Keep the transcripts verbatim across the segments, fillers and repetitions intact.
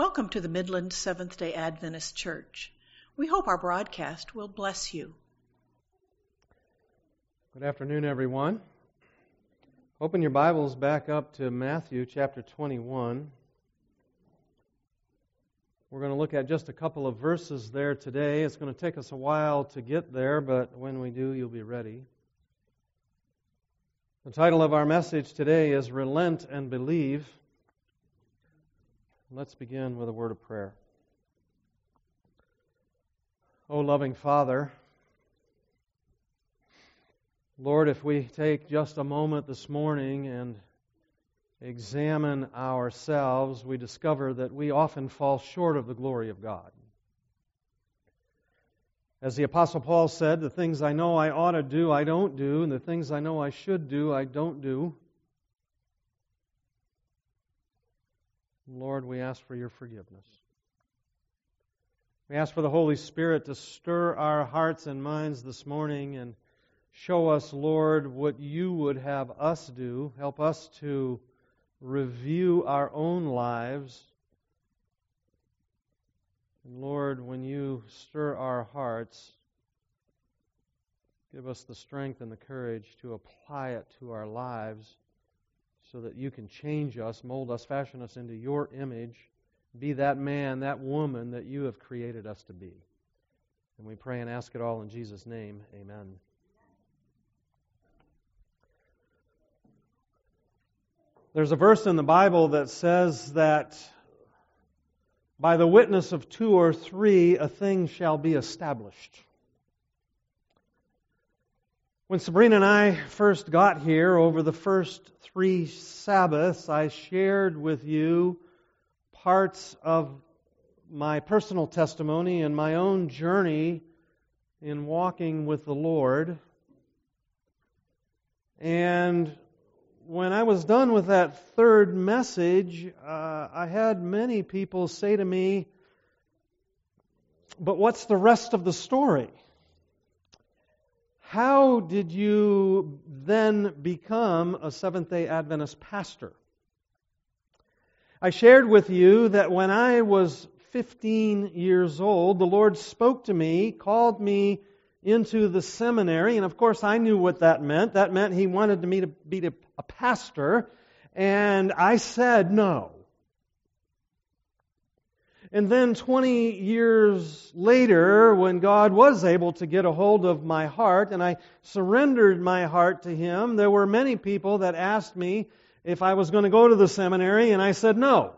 Welcome to the Midland Seventh-day Adventist Church. We hope our broadcast will bless you. Good afternoon, everyone. Open your Bibles back up to Matthew chapter twenty-one. We're going to look at just a couple of verses there today. It's going to take us a while to get there, but when we do, you'll be ready. The title of our message today is Relent and Believe. Let's begin with a word of prayer. O loving Father, Lord, if we take just a moment this morning and examine ourselves, we discover that we often fall short of the glory of God. As the Apostle Paul said, the things I know I ought to do, I don't do, and the things I know I should do, I don't do. Lord, we ask for your forgiveness. We ask for the Holy Spirit to stir our hearts and minds this morning and show us, Lord, what you would have us do. Help us to review our own lives. And Lord, when you stir our hearts, give us the strength and the courage to apply it to our lives so that you can change us, mold us, fashion us into your image, be that man, that woman that you have created us to be. And we pray and ask it all in Jesus' name. Amen. There's a verse in the Bible that says that by the witness of two or three, a thing shall be established. When Sabrina and I first got here, over the first three Sabbaths, I shared with you parts of my personal testimony and my own journey in walking with the Lord. And when I was done with that third message, uh, I had many people say to me, "But what's the rest of the story? How did you then become a Seventh-day Adventist pastor?" I shared with you that when I was fifteen years old, the Lord spoke to me, called me into the seminary, and of course I knew what that meant. That meant He wanted me to be a pastor, and I said no. And then twenty years later, when God was able to get a hold of my heart, and I surrendered my heart to Him, there were many people that asked me if I was going to go to the seminary, and I said no.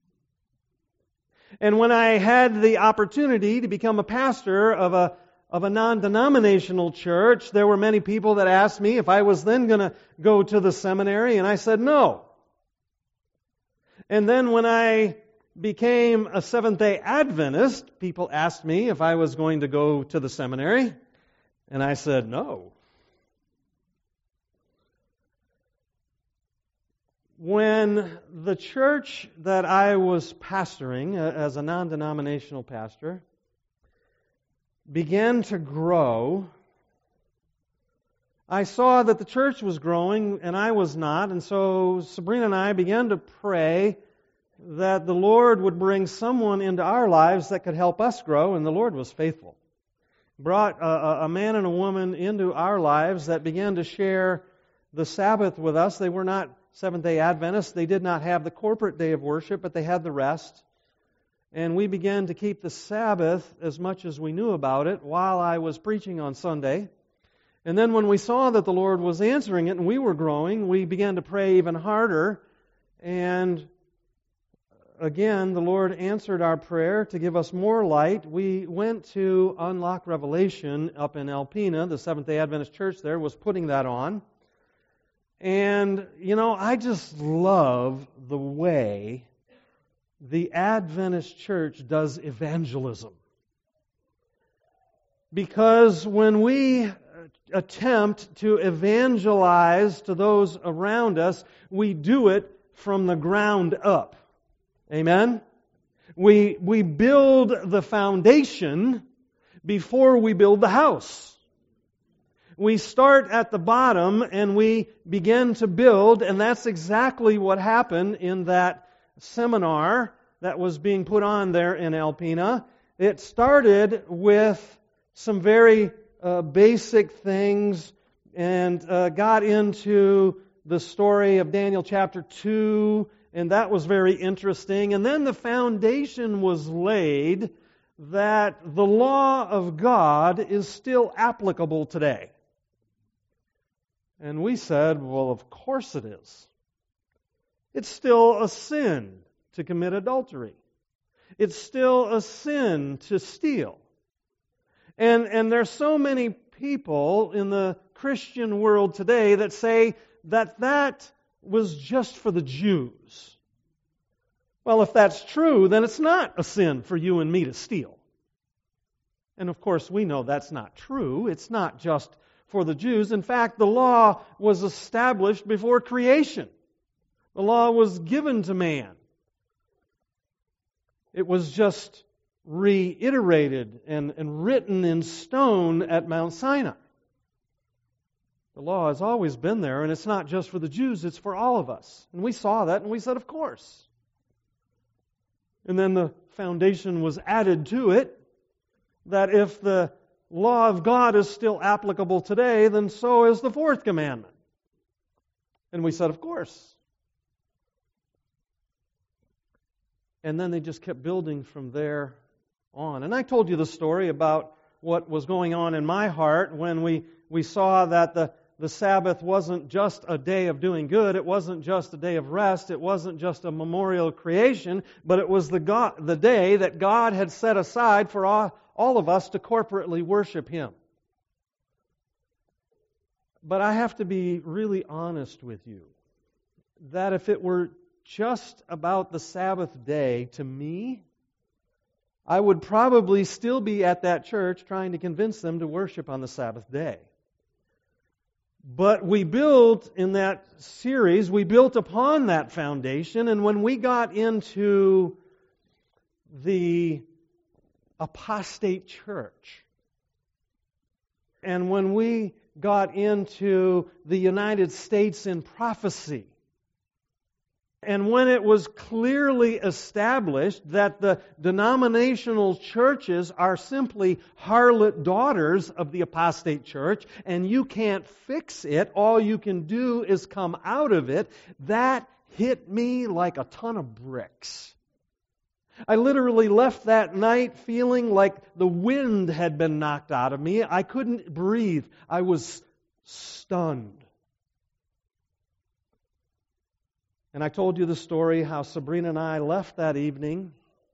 And when I had the opportunity to become a pastor of a of a non-denominational church, there were many people that asked me if I was then going to go to the seminary, and I said no. And then when I became a Seventh-day Adventist, people asked me if I was going to go to the seminary, and I said no. When the church that I was pastoring as a non-denominational pastor began to grow, I saw that the church was growing and I was not, and so Sabrina and I began to pray that the Lord would bring someone into our lives that could help us grow, and the Lord was faithful. Brought a, a man and a woman into our lives that began to share the Sabbath with us. They were not Seventh-day Adventists. They did not have the corporate day of worship, but they had the rest. And we began to keep the Sabbath as much as we knew about it while I was preaching on Sunday. And then when we saw that the Lord was answering it and we were growing, we began to pray even harder. And again, the Lord answered our prayer to give us more light. We went to Unlock Revelation up in Alpena. The Seventh-day Adventist Church there was putting that on. And, you know, I just love the way the Adventist Church does evangelism. Because when we attempt to evangelize to those around us, we do it from the ground up. Amen? We, we build the foundation before we build the house. We start at the bottom and we begin to build, and that's exactly what happened in that seminar that was being put on there in Alpena. It started with some very uh, basic things and uh, got into the story of Daniel chapter two, and that was very interesting. And then the foundation was laid that the law of God is still applicable today. And we said, well, of course it is. It's still a sin to commit adultery. It's still a sin to steal. And, and there's so many people in the Christian world today that say that that was just for the Jews. Well, if that's true, then it's not a sin for you and me to steal. And of course, we know that's not true. It's not just for the Jews. In fact, the law was established before creation. The law was given to man. It was just reiterated and, and written in stone at Mount Sinai. The law has always been there, and it's not just for the Jews, it's for all of us. And we saw that, and we said, of course. And then the foundation was added to it, that if the law of God is still applicable today, then so is the fourth commandment. And we said, of course. And then they just kept building from there on. And I told you the story about what was going on in my heart when we, we saw that the, the Sabbath wasn't just a day of doing good, it wasn't just a day of rest, it wasn't just a memorial creation, but it was the, God, the day that God had set aside for all, all of us to corporately worship Him. But I have to be really honest with you, that if it were just about the Sabbath day, to me, I would probably still be at that church trying to convince them to worship on the Sabbath day. But we built in that series, we built upon that foundation, and when we got into the apostate church, and when we got into the United States in prophecy, and when it was clearly established that the denominational churches are simply harlot daughters of the apostate church, and you can't fix it, all you can do is come out of it, that hit me like a ton of bricks. I literally left that night feeling like the wind had been knocked out of me. I couldn't breathe. I was stunned. And I told you the story how Sabrina and I left that evening,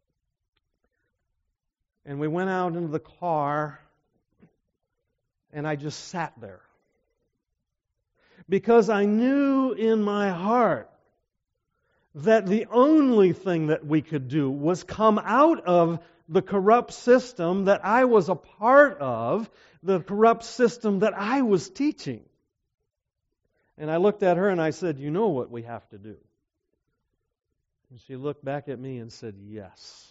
and we went out into the car, and I just sat there. Because I knew in my heart that the only thing that we could do was come out of the corrupt system that I was a part of, the corrupt system that I was teaching. And I looked at her and I said, you know what we have to do. And she looked back at me and said, yes.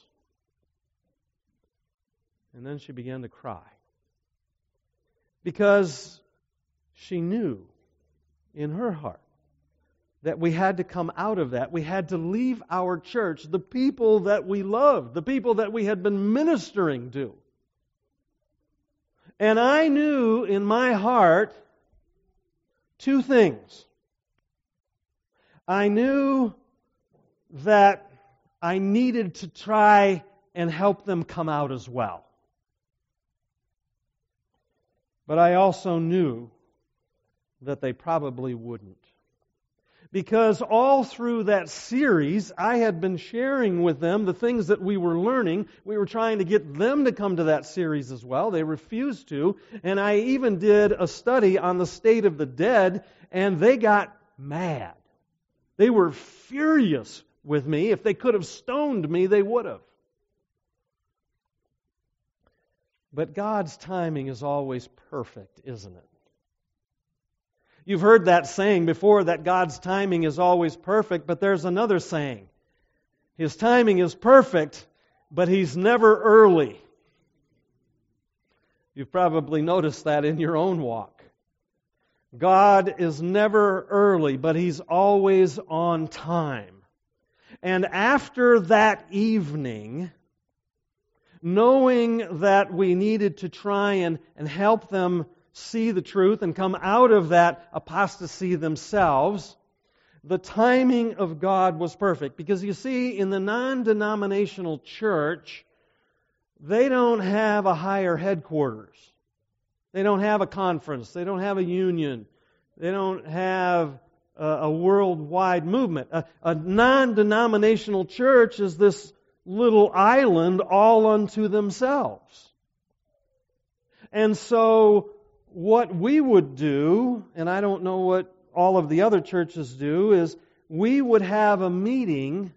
And then she began to cry. Because she knew in her heart that we had to come out of that. We had to leave our church, the people that we loved, the people that we had been ministering to. And I knew in my heart two things. I knew that I needed to try and help them come out as well. But I also knew that they probably wouldn't. Because all through that series, I had been sharing with them the things that we were learning. We were trying to get them to come to that series as well. They refused to. And I even did a study on the state of the dead, and they got mad. They were furious with me. If they could have stoned me, they would have. But God's timing is always perfect, isn't it? You've heard that saying before, that God's timing is always perfect, but there's another saying. His timing is perfect, but He's never early. You've probably noticed that in your own walk. God is never early, but He's always on time. And after that evening, knowing that we needed to try and, and help them see the truth and come out of that apostasy themselves, the timing of God was perfect. Because you see, in the non-denominational church, they don't have a higher headquarters. They don't have a conference. They don't have a union. They don't have a, a worldwide movement. A, a non-denominational church is this little island all unto themselves. And so what we would do, and I don't know what all of the other churches do, is we would have a meeting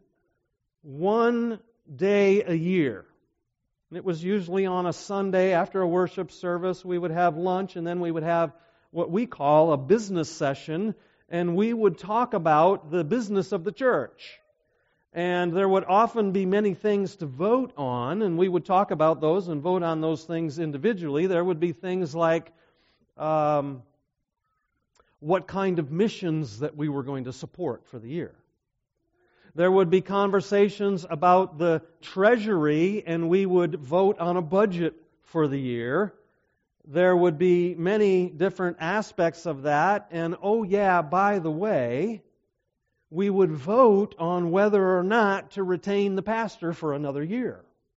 one day a year. And it was usually on a Sunday after a worship service. We would have lunch, and then we would have what we call a business session, and we would talk about the business of the church. And there would often be many things to vote on, and we would talk about those and vote on those things individually. There would be things like um, what kind of missions that we were going to support for the year. There would be conversations about the treasury, and we would vote on a budget for the year. There would be many different aspects of that, and oh yeah, by the way, we would vote on whether or not to retain the pastor for another year.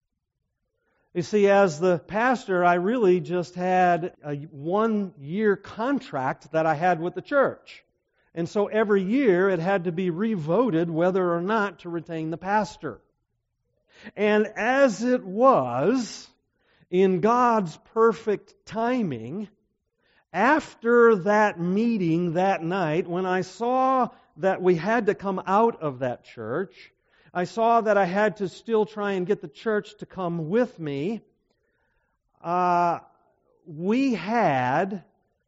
You see, as the pastor, I really just had a one-year contract that I had with the church. And so every year it had to be revoted whether or not to retain the pastor. And as it was, in God's perfect timing, after that meeting that night, when I saw that we had to come out of that church, I saw that I had to still try and get the church to come with me. Uh, we had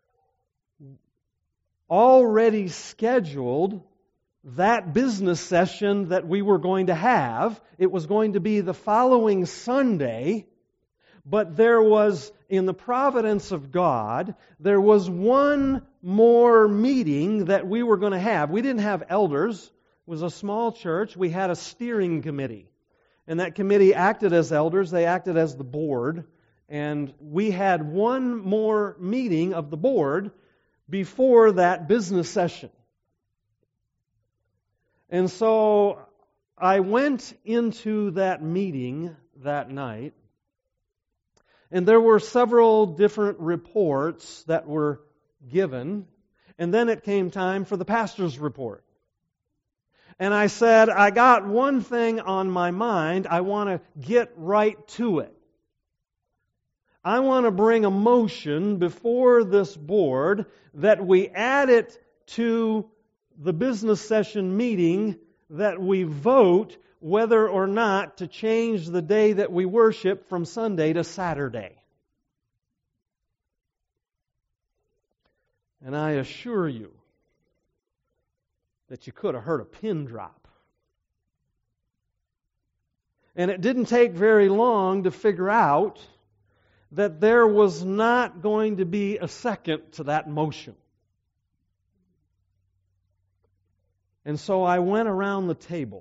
already scheduled that business session that we were going to have. It was going to be the following Sunday, but there was, in the providence of God, there was one more meeting that we were going to have. We didn't have elders. It was a small church. We had a steering committee. And that committee acted as elders. They acted as the board. And we had one more meeting of the board before that business session. And so I went into that meeting that night, and there were several different reports that were given, and then it came time for the pastor's report. And I said, I got one thing on my mind. I want to get right to it. I want to bring a motion before this board that we add it to the business session meeting, that we vote whether or not to change the day that we worship from Sunday to Saturday. And I assure you that you could have heard a pin drop. And it didn't take very long to figure out that there was not going to be a second to that motion. And so I went around the table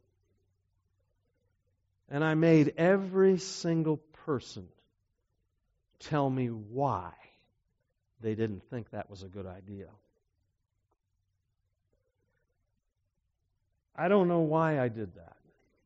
and I made every single person tell me why they didn't think that was a good idea. I don't know why I did that.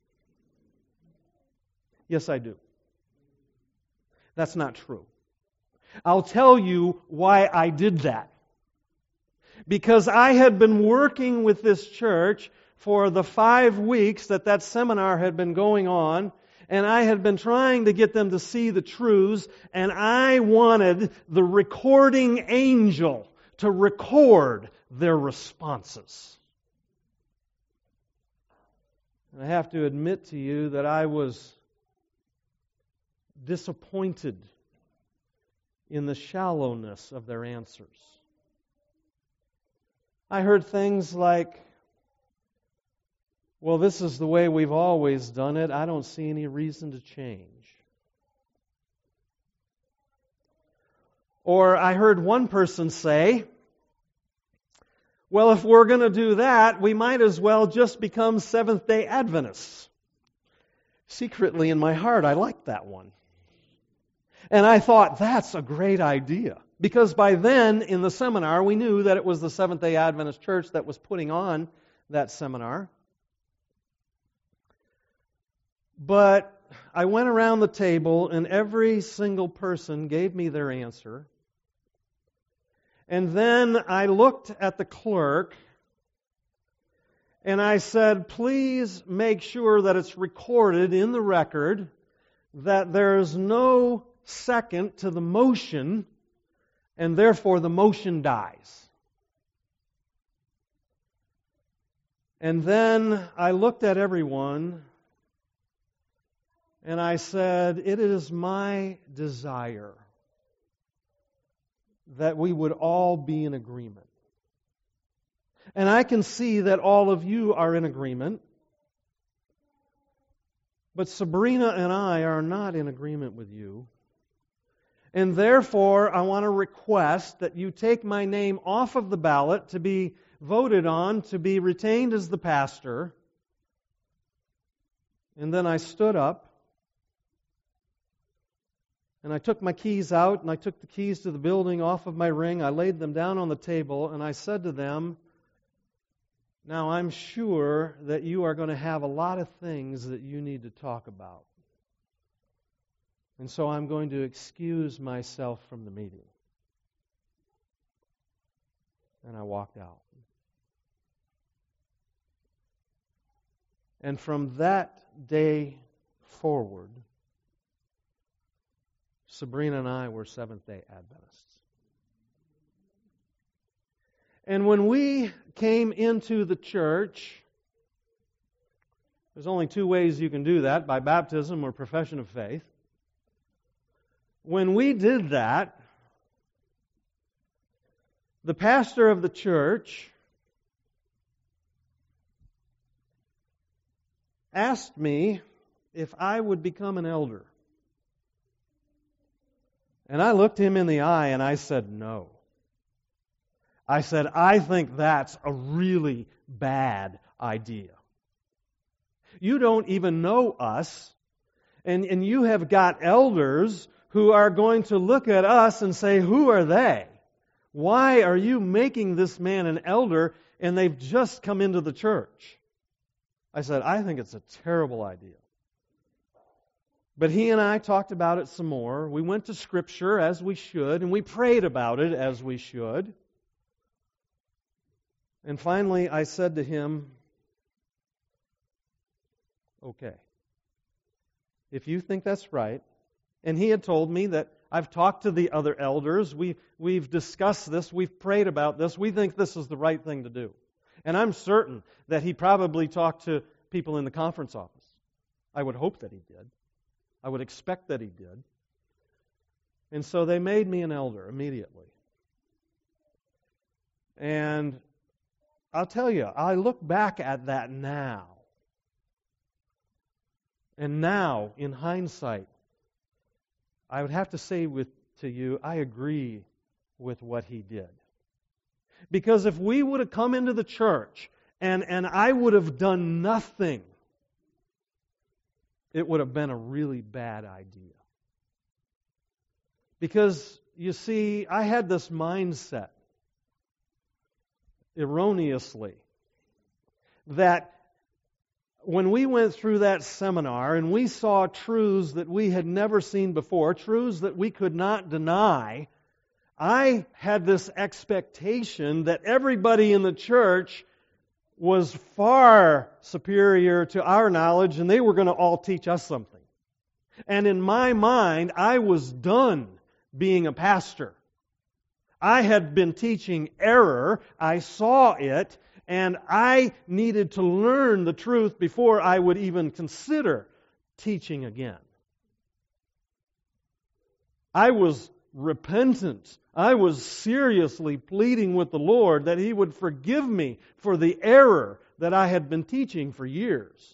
Yes, I do. That's not true. I'll tell you why I did that. Because I had been working with this church for the five weeks that that seminar had been going on, and I had been trying to get them to see the truths, and I wanted the recording angel to record their responses. And I have to admit to you that I was disappointed in the shallowness of their answers. I heard things like, well, this is the way we've always done it. I don't see any reason to change. Or I heard one person say, Well, if we're going to do that, we might as well just become Seventh-day Adventists. Secretly in my heart, I liked that one. And I thought, that's a great idea. Because by then, in the seminar, we knew that it was the Seventh-day Adventist Church that was putting on that seminar. But I went around the table, and every single person gave me their answer. And then I looked at the clerk, and I said, please make sure that it's recorded in the record that there is no second to the motion, and therefore the motion dies. And then I looked at everyone, and I said, it is my desire that we would all be in agreement. And I can see that all of you are in agreement. But Sabrina and I are not in agreement with you. And therefore, I want to request that you take my name off of the ballot to be voted on, to be retained as the pastor. And then I stood up. And I took my keys out, and I took the keys to the building off of my ring. I laid them down on the table, and I said to them, now I'm sure that you are going to have a lot of things that you need to talk about. And so I'm going to excuse myself from the meeting. And I walked out. And from that day forward, Sabrina and I were Seventh-day Adventists. And when we came into the church, there's only two ways you can do that, by baptism or profession of faith. When we did that, the pastor of the church asked me if I would become an elder. And I looked him in the eye and I said, no. I said, I think that's a really bad idea. You don't even know us, and, and you have got elders who are going to look at us and say, who are they? Why are you making this man an elder and they've just come into the church? I said, I think it's a terrible idea. But he and I talked about it some more. We went to Scripture as we should, and we prayed about it as we should. And finally, I said to him, okay, if you think that's right, and he had told me that I've talked to the other elders, we, we've discussed this, we've prayed about this, we think this is the right thing to do. And I'm certain that he probably talked to people in the conference office. I would hope that he did. I would expect that he did. And so they made me an elder immediately. And I'll tell you, I look back at that now. And now, in hindsight, I would have to say with to you, I agree with what he did. Because if we would have come into the church and, and I would have done nothing, it would have been a really bad idea. Because, you see, I had this mindset, erroneously, that when we went through that seminar and we saw truths that we had never seen before, truths that we could not deny, I had this expectation that everybody in the church was far superior to our knowledge and they were going to all teach us something. And in my mind, I was done being a pastor. I had been teaching error. I saw it. And I needed to learn the truth before I would even consider teaching again. I was repentant. I was seriously pleading with the Lord that He would forgive me for the error that I had been teaching for years.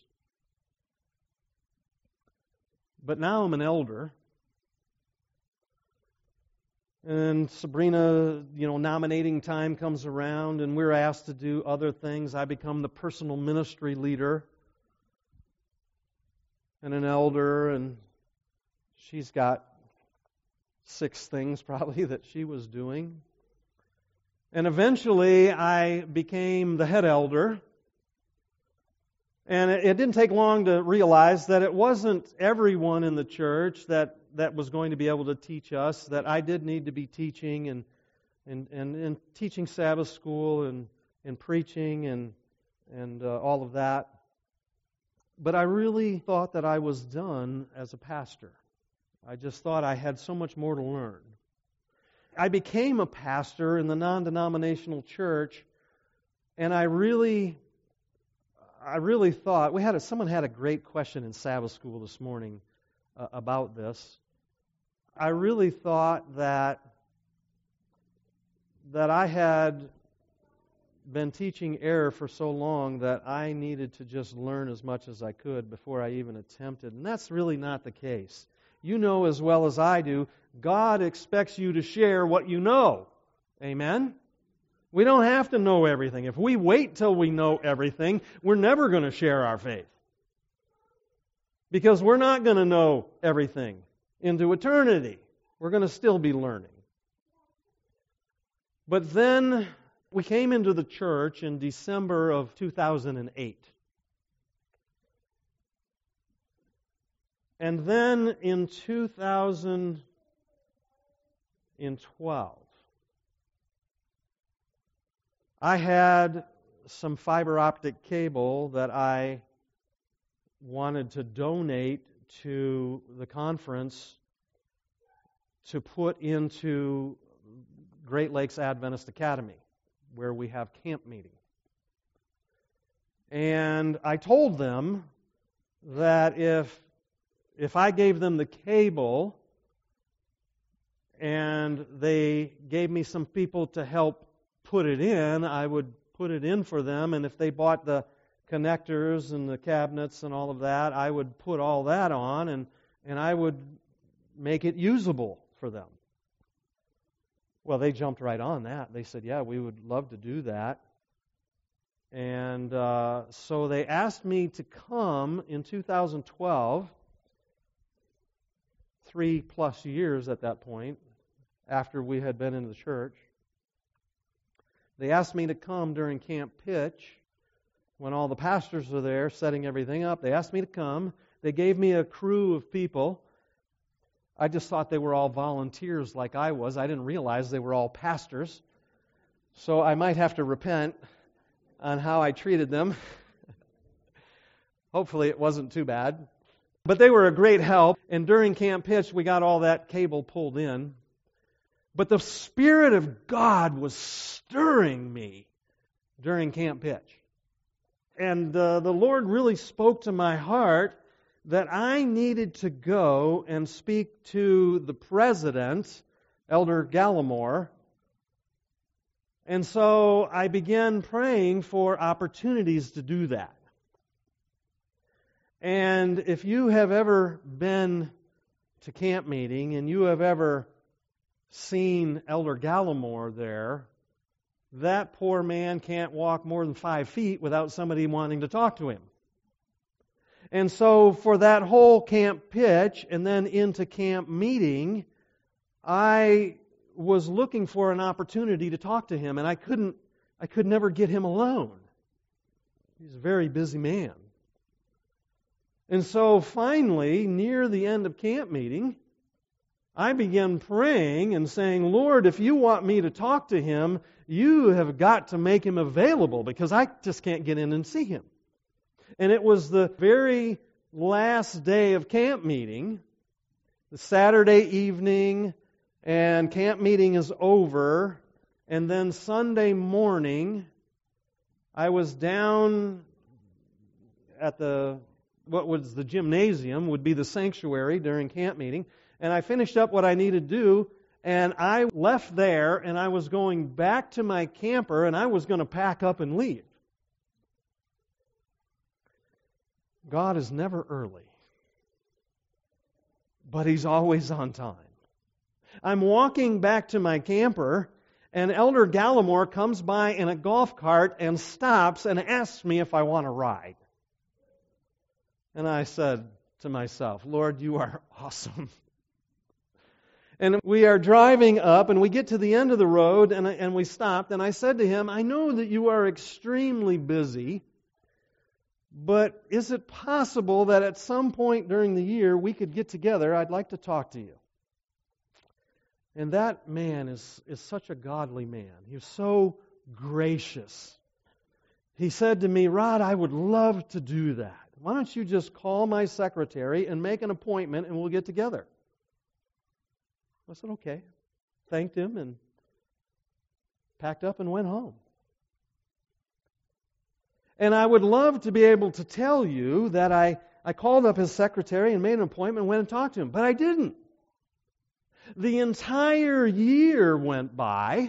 But now I'm an elder. And Sabrina, you know, nominating time comes around, and we're asked to do other things. I become the personal ministry leader and an elder, and she's got six things probably that she was doing. And eventually I became the head elder. And it, it didn't take long to realize that it wasn't everyone in the church that, that was going to be able to teach us, that I did need to be teaching and and, and, and teaching Sabbath school and, and preaching and, and uh, all of that. But I really thought that I was done as a pastor. I just thought I had so much more to learn. I became a pastor in the non-denominational church, and I really, I really thought we had a, someone had a great question in Sabbath school this morning uh, about this. I really thought that that I had been teaching error for so long that I needed to just learn as much as I could before I even attempted, and that's really not the case. You know as well as I do, God expects you to share what you know. Amen? We don't have to know everything. If we wait till we know everything, we're never going to share our faith. Because we're not going to know everything into eternity. We're going to still be learning. But then we came into the church in December of two thousand eight. And then in two thousand twelve, I had some fiber optic cable that I wanted to donate to the conference to put into Great Lakes Adventist Academy, where we have camp meeting. And I told them that if if I gave them the cable and they gave me some people to help put it in, I would put it in for them, and if they bought the connectors and the cabinets and all of that, I would put all that on, and, and I would make it usable for them. Well, they jumped right on that. They said, yeah, we would love to do that. And uh, so they asked me to come in two thousand twelve, three plus years at that point, after we had been in the church. They asked me to come during Camp Pitch, when all the pastors were there setting everything up. They asked me to come. They gave me a crew of people. I just thought they were all volunteers like I was. I didn't realize they were all pastors. So I might have to repent on how I treated them. Hopefully it wasn't too bad. But they were a great help. And during Camp Pitch, we got all that cable pulled in. But the Spirit of God was stirring me during Camp Pitch. And uh, the Lord really spoke to my heart that I needed to go and speak to the president, Elder Gallimore. And so I began praying for opportunities to do that. And if you have ever been to camp meeting and you have ever seen Elder Gallimore there, that poor man can't walk more than five feet without somebody wanting to talk to him. And so for that whole Camp Pitch and then into camp meeting, I was looking for an opportunity to talk to him, and I couldn't, I could never get him alone. He's a very busy man. And so finally, near the end of camp meeting, I began praying and saying, Lord, if you want me to talk to him, you have got to make him available, because I just can't get in and see him. And it was the very last day of camp meeting, the Saturday evening, and camp meeting is over. And then Sunday morning, I was down at the, what was the gymnasium, would be the sanctuary during camp meeting. And I finished up what I needed to do, and I left there, and I was going back to my camper, and I was going to pack up and leave. God is never early, but He's always on time. I'm walking back to my camper, and Elder Gallimore comes by in a golf cart and stops and asks me if I want to ride. And I said to myself, Lord, you are awesome. And we are driving up, and we get to the end of the road, and, and we stopped, and I said to him, I know that you are extremely busy, but is it possible that at some point during the year we could get together? I'd like to talk to you. And that man is, is such a godly man. He's so gracious. He said to me, Rod, I would love to do that. Why don't you just call my secretary and make an appointment and we'll get together? I said, okay. Thanked him and packed up and went home. And I would love to be able to tell you that I, I called up his secretary and made an appointment and went and talked to him, but I didn't. The entire year went by,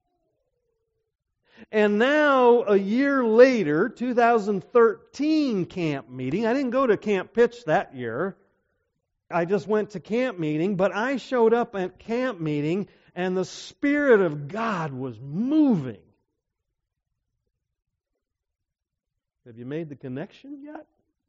and now a year later, two thousand thirteen camp meeting, I didn't go to Camp Pitch that year, I just went to camp meeting, but I showed up at camp meeting and the Spirit of God was moving. Have you made the connection yet?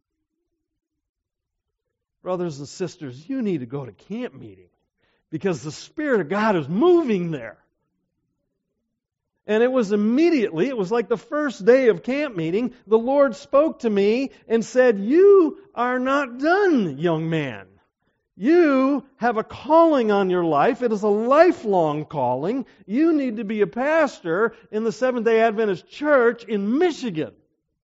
Brothers and sisters, you need to go to camp meeting because the Spirit of God is moving there. And it was immediately, it was like the first day of camp meeting, the Lord spoke to me and said, you are not done, young man. You have a calling on your life. It is a lifelong calling. You need to be a pastor in the Seventh-day Adventist Church in Michigan.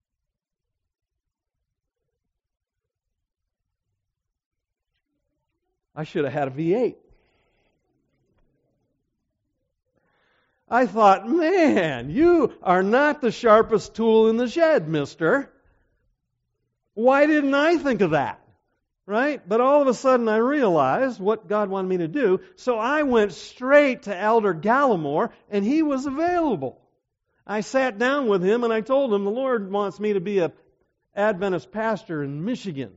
I should have had a V eight. I thought, man, you are not the sharpest tool in the shed, mister. Why didn't I think of that? Right? But all of a sudden I realized what God wanted me to do, so I went straight to Elder Gallimore, and he was available. I sat down with him and I told him the Lord wants me to be an Adventist pastor in Michigan.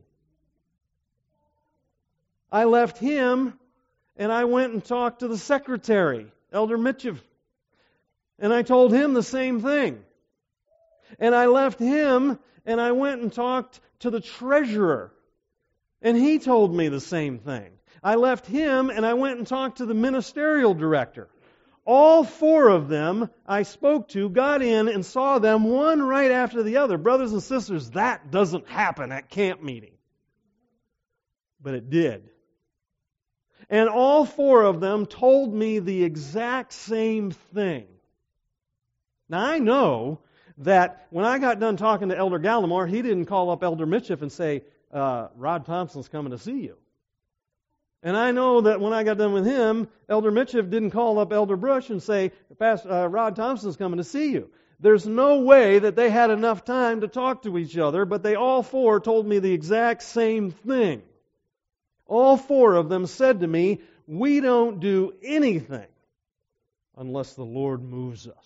I left him and I went and talked to the secretary, Elder Mitchell. And I told him the same thing. And I left him and I went and talked to the treasurer. And he told me the same thing. I left him and I went and talked to the ministerial director. All four of them I spoke to, got in and saw them one right after the other. Brothers and sisters, that doesn't happen at camp meeting. But it did. And all four of them told me the exact same thing. Now I know that when I got done talking to Elder Gallimore, he didn't call up Elder Mitchell and say, uh, Rod Thompson's coming to see you. And I know that when I got done with him, Elder Mitchell didn't call up Elder Brush and say, Pastor, uh, Rod Thompson's coming to see you. There's no way that they had enough time to talk to each other, but they all four told me the exact same thing. All four of them said to me, we don't do anything unless the Lord moves us.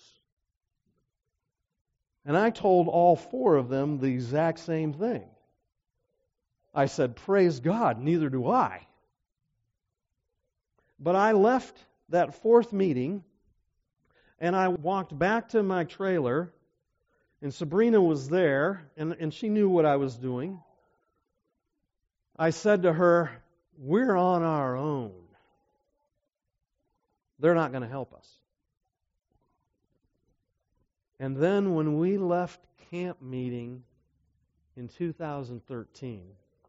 And I told all four of them the exact same thing. I said, praise God, neither do I. But I left that fourth meeting, and I walked back to my trailer, and Sabrina was there, and, and she knew what I was doing. I said to her, we're on our own. They're not going to help us. And then when we left camp meeting in two thousand thirteen,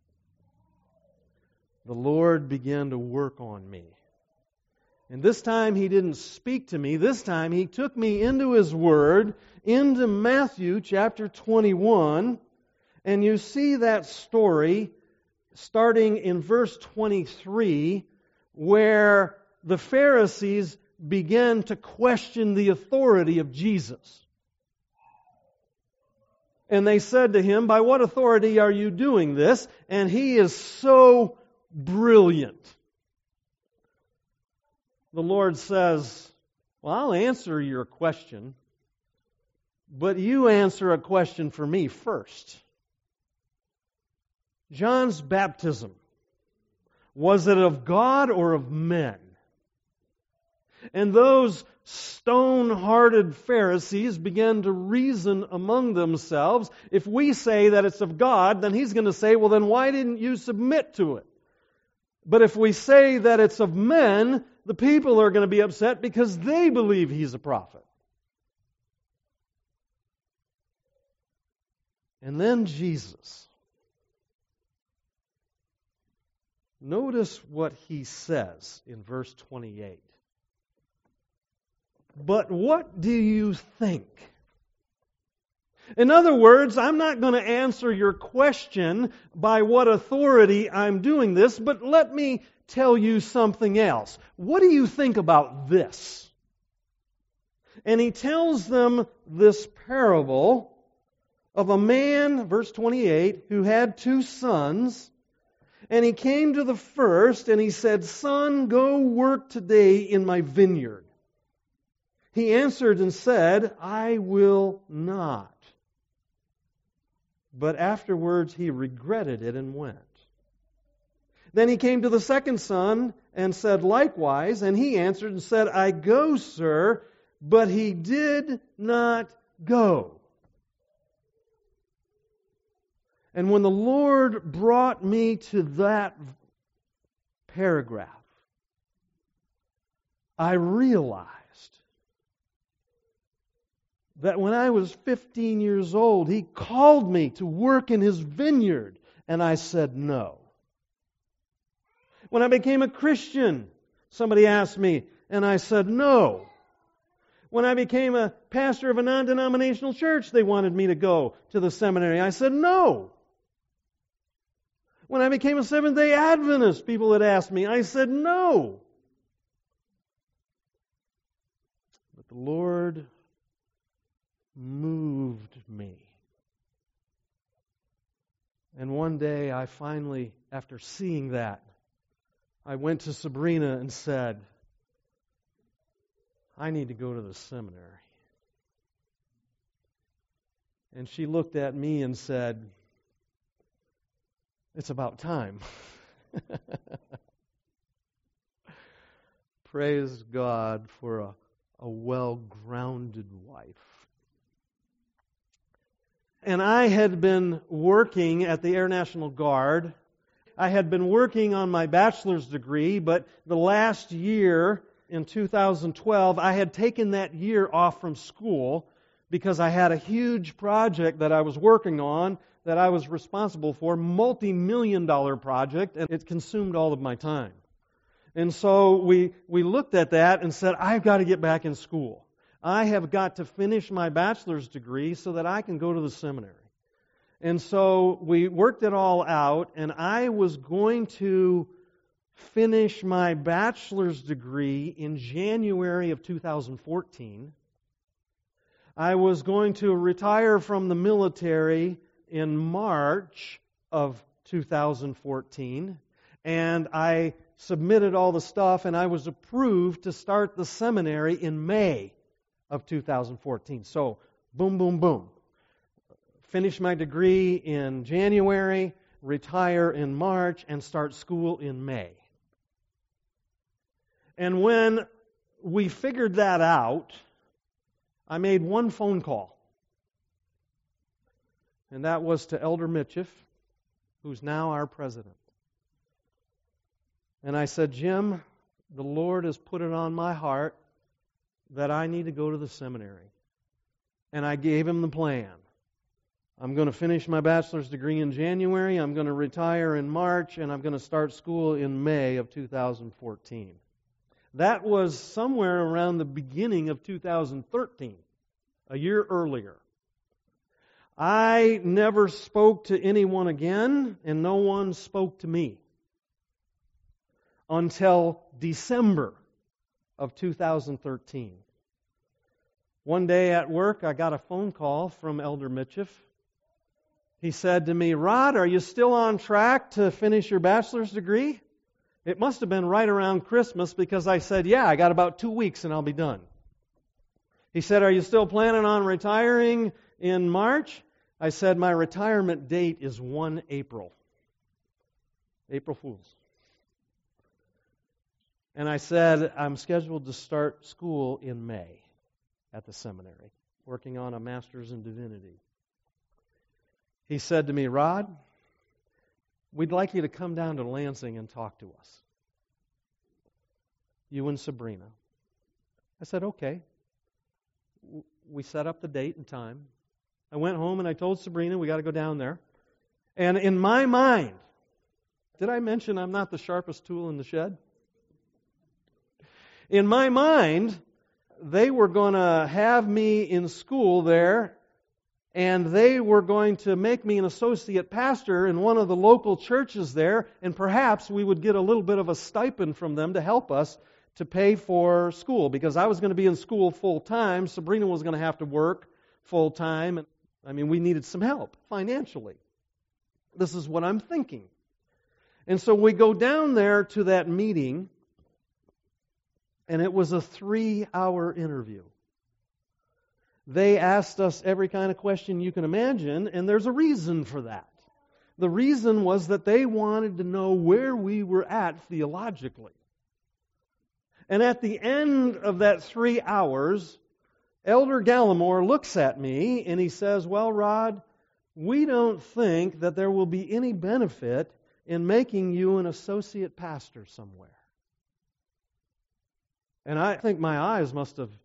the Lord began to work on me. And this time He didn't speak to me. This time He took me into His Word, into Matthew chapter twenty-one, and you see that story starting in verse twenty-three, where the Pharisees began to question the authority of Jesus. And they said to Him, by what authority are you doing this? And He is so brilliant. The Lord says, well, I'll answer your question, but you answer a question for me first. John's baptism, was it of God or of men? And those stone-hearted Pharisees began to reason among themselves. If we say that it's of God, then He's going to say, well, then why didn't you submit to it? But if we say that it's of men, the people are going to be upset because they believe He's a prophet. And then Jesus. Notice what He says in verse twenty-eight. But what do you think? In other words, I'm not going to answer your question by what authority I'm doing this, but let me tell you something else. What do you think about this? And He tells them this parable of a man, verse twenty-eight, who had two sons. And he came to the first and he said, "Son, go work today in my vineyard." He answered and said, "I will not." But afterwards he regretted it and went. Then he came to the second son and said likewise, and he answered and said, "I go, sir," but he did not go. And when the Lord brought me to that paragraph, I realized that when I was fifteen years old, He called me to work in His vineyard, and I said no. When I became a Christian, somebody asked me, and I said no. When I became a pastor of a non-denominational church, they wanted me to go to the seminary. I said no. When I became a Seventh-day Adventist, people had asked me. I said no. But the Lord moved me. And one day I finally, after seeing that, I went to Sabrina and said, "I need to go to the seminary." And she looked at me and said, "It's about time." Praise God for a, a well-grounded wife. And I had been working at the Air National Guard. I had been working on my bachelor's degree, but the last year, in two thousand twelve, I had taken that year off from school because I had a huge project that I was working on that I was responsible for, multi-million dollar project, and it consumed all of my time. And so we, we looked at that and said, I've got to get back in school. I have got to finish my bachelor's degree so that I can go to the seminary. And so we worked it all out, and I was going to finish my bachelor's degree in January of two thousand fourteen. I was going to retire from the military in March of two thousand fourteen, and I submitted all the stuff, and I was approved to start the seminary in May of two thousand fourteen. So, boom, boom, boom. Finish my degree in January, retire in March, and start school in May. And when we figured that out, I made one phone call. And that was to Elder Mitchiff, who's now our president. And I said, Jim, the Lord has put it on my heart that I need to go to the seminary. And I gave him the plan. I'm going to finish my bachelor's degree in January, I'm going to retire in March, and I'm going to start school in May of two thousand fourteen. That was somewhere around the beginning of two thousand thirteen, a year earlier. I never spoke to anyone again, and no one spoke to me until December of two thousand thirteen. One day at work, I got a phone call from Elder Mitchiff. He said to me, Rod, are you still on track to finish your bachelor's degree? It must have been right around Christmas because I said, yeah, I got about two weeks and I'll be done. He said, are you still planning on retiring in March? I said, my retirement date is the first of April. April Fools. And I said, I'm scheduled to start school in May at the seminary, working on a master's in divinity. He said to me, Rod, we'd like you to come down to Lansing and talk to us. You and Sabrina. I said, okay. We set up the date and time. I went home and I told Sabrina we got to go down there. And in my mind, did I mention I'm not the sharpest tool in the shed? In my mind, they were going to have me in school there, and they were going to make me an associate pastor in one of the local churches there, and perhaps we would get a little bit of a stipend from them to help us to pay for school, because I was going to be in school full time. Sabrina was going to have to work full time. And I mean, we needed some help financially. This is what I'm thinking. And so we go down there to that meeting, and it was a three-hour interview. They asked us every kind of question you can imagine, and there's a reason for that. The reason was that they wanted to know where we were at theologically. And at the end of that three hours, Elder Gallimore looks at me and he says, well, Rod, we don't think that there will be any benefit in making you an associate pastor somewhere. And I think my eyes must have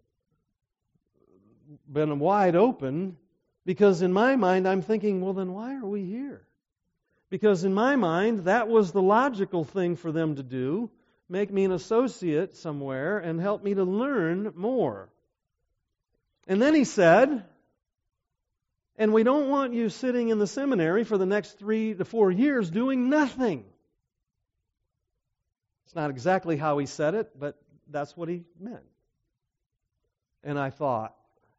been wide open, because in my mind I'm thinking, well, then why are we here? Because in my mind, that was the logical thing for them to do, make me an associate somewhere and help me to learn more. And then he said, and we don't want you sitting in the seminary for the next three to four years doing nothing. It's not exactly how he said it, but that's what he meant. And I thought,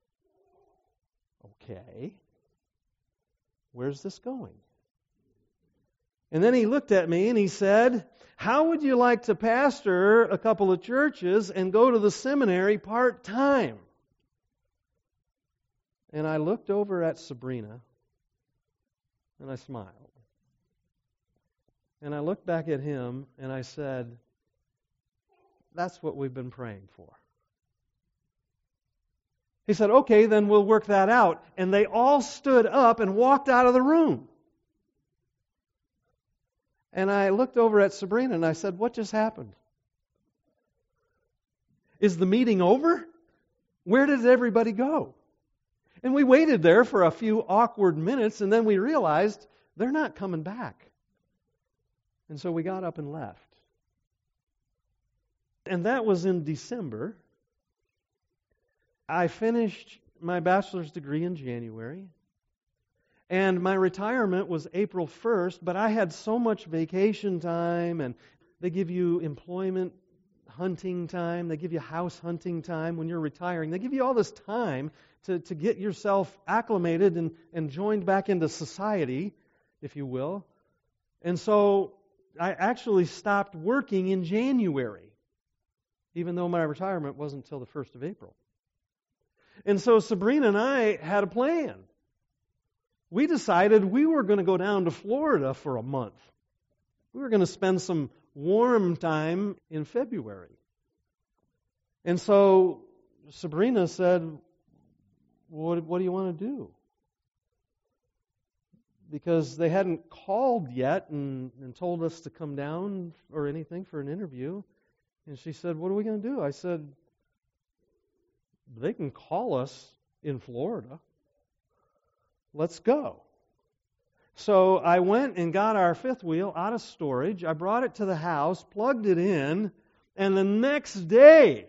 okay, where's this going? And then he looked at me and he said, how would you like to pastor a couple of churches and go to the seminary part-time? And I looked over at Sabrina and I smiled. And I looked back at him and I said, that's what we've been praying for. He said, okay, then we'll work that out. And they all stood up and walked out of the room. And I looked over at Sabrina and I said, what just happened? Is the meeting over? Where did everybody go? And we waited there for a few awkward minutes, and then we realized they're not coming back. And so we got up and left. And that was in December. I finished my bachelor's degree in January. And my retirement was April first, but I had so much vacation time, and they give you employment hunting time, they give you house hunting time when you're retiring. They give you all this time to, to get yourself acclimated and, and joined back into society, if you will. And so I actually stopped working in January, even though my retirement wasn't until the first of April. And so Sabrina and I had a plan. We decided we were going to go down to Florida for a month. We were going to spend some warm time in February. And so Sabrina said, what, what do you want to do? Because they hadn't called yet and, and told us to come down or anything for an interview. And she said, what are we going to do? I said, they can call us in Florida. Let's go. So I went and got our fifth wheel out of storage. I brought it to the house, plugged it in, and the next day,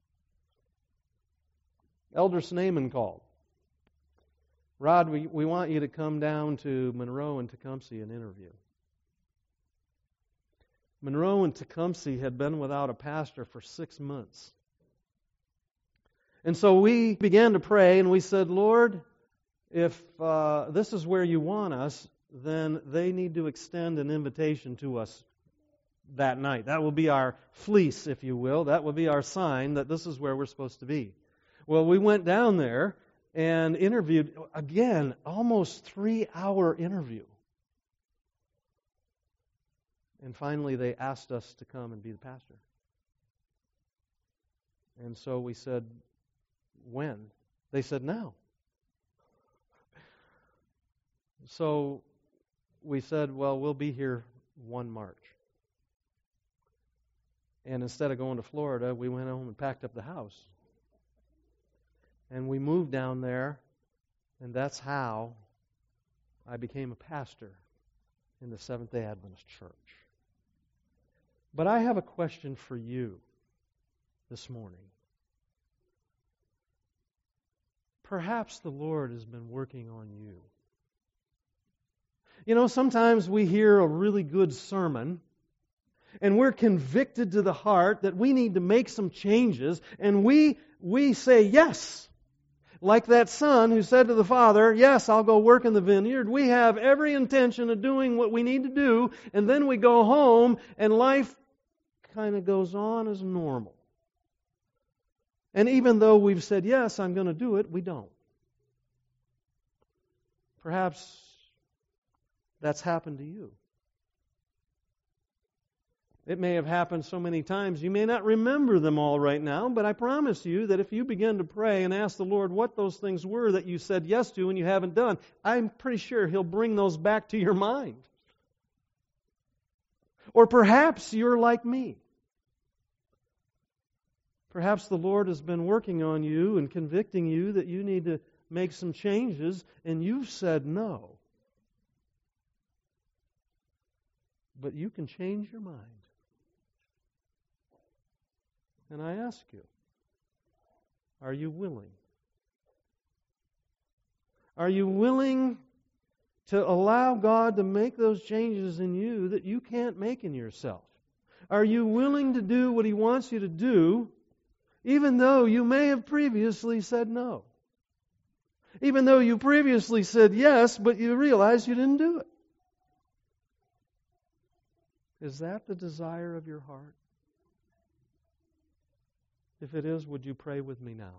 Elder Snyman called. Rod, we, we want you to come down to Monroe and Tecumseh and interview. Monroe and Tecumseh had been without a pastor for six months. And so we began to pray, and we said, Lord, if uh, this is where you want us, then they need to extend an invitation to us that night. That will be our fleece, if you will. That will be our sign that this is where we're supposed to be. Well, we went down there and interviewed, again, almost three-hour interview. And finally, they asked us to come and be the pastor. And so we said, when? They said, now. So we said, well, we'll be here one March. And instead of going to Florida, we went home and packed up the house. And we moved down there, and that's how I became a pastor in the Seventh-day Adventist Church. But I have a question for you this morning. Perhaps the Lord has been working on you. You know, sometimes we hear a really good sermon, and we're convicted to the heart that we need to make some changes, and we we say yes. Like that son who said to the father, yes, I'll go work in the vineyard. We have every intention of doing what we need to do, and then we go home, and life kind of goes on as normal. And even though we've said, yes, I'm going to do it, we don't. Perhaps that's happened to you. It may have happened so many times, you may not remember them all right now, but I promise you that if you begin to pray and ask the Lord what those things were that you said yes to and you haven't done, I'm pretty sure He'll bring those back to your mind. Or perhaps you're like me. Perhaps the Lord has been working on you and convicting you that you need to make some changes, and you've said no. But you can change your mind. And I ask you, are you willing? Are you willing to allow God to make those changes in you that you can't make in yourself? Are you willing to do what He wants you to do, even though you may have previously said no? Even though you previously said yes, but you realize you didn't do it. Is that the desire of your heart? If it is, would you pray with me now?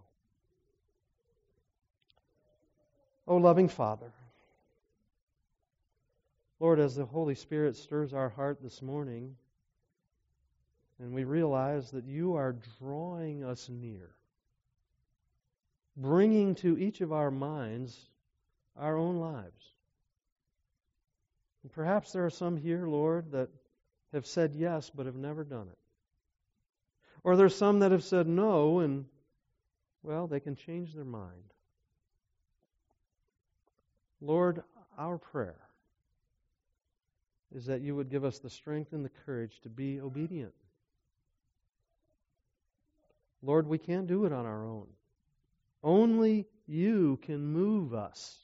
Oh, loving Father, Lord, as the Holy Spirit stirs our heart this morning, and we realize that You are drawing us near, bringing to each of our minds our own lives. And perhaps there are some here, Lord, that have said yes but have never done it. Or there's some that have said no, and, well, they can change their mind. Lord, our prayer is that You would give us the strength and the courage to be obedient. Lord, we can't do it on our own. Only You can move us.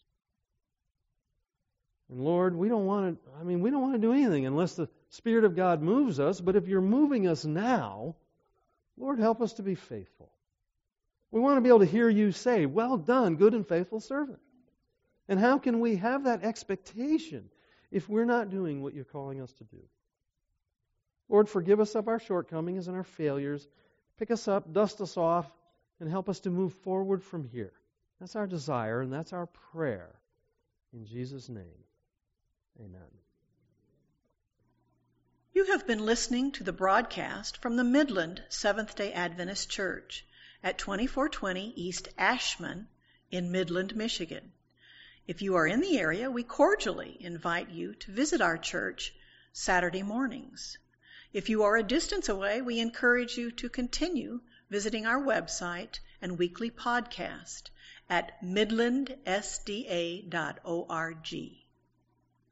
And Lord, we don't want to, I mean, we don't want to do anything unless the Spirit of God moves us, but if You're moving us now, Lord, help us to be faithful. We want to be able to hear You say, well done, good and faithful servant. And how can we have that expectation if we're not doing what You're calling us to do? Lord, forgive us of our shortcomings and our failures. Pick us up, dust us off, and help us to move forward from here. That's our desire, and that's our prayer. In Jesus' name, amen. You have been listening to the broadcast from the Midland Seventh-day Adventist Church at twenty-four twenty East Ashman in Midland, Michigan. If you are in the area, we cordially invite you to visit our church Saturday mornings. If you are a distance away, we encourage you to continue visiting our website and weekly podcast at midland s d a dot org.